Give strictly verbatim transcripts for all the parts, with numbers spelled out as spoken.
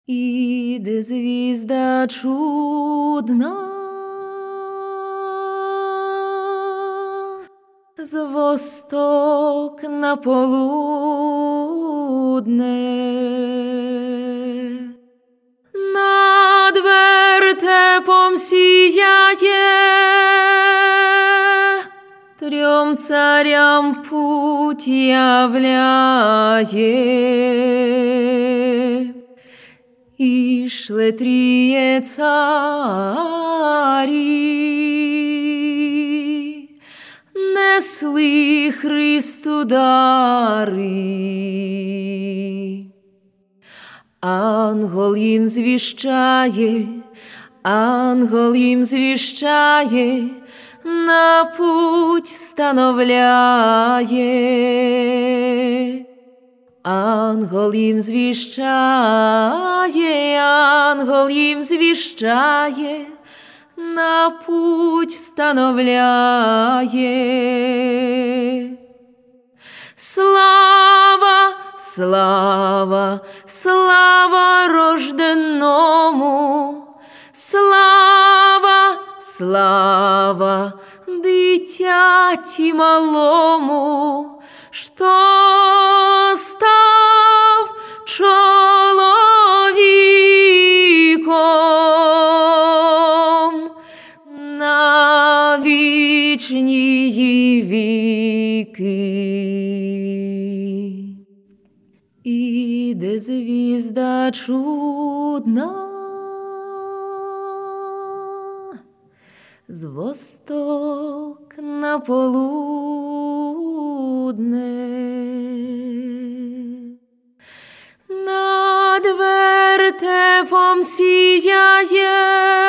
Іде звізда чудна з восток на полудне, над вертепом сіяє, трьом царям путь являє. Ішле тріє царі, несли Христу дари. Ангел їм звіщає, ангел їм звіщає, на путь встановляє. Ангел їм звіщає, ангел їм звіщає, на путь встановляє. Слава, слава, слава рожденному, слава, слава дитяті малому, що став чоловіком на вічні віки. Іде звізда чудна з восток на полудне, над вертепом сіяє,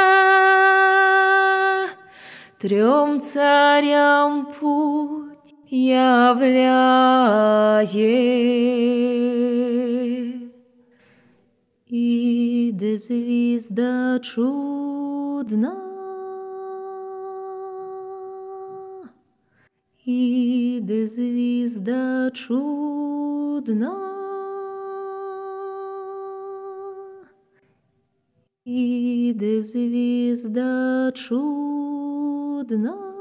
трьом царям путь являє. Іде звізда чудна, іде звізда чудна, іде звізда чудна.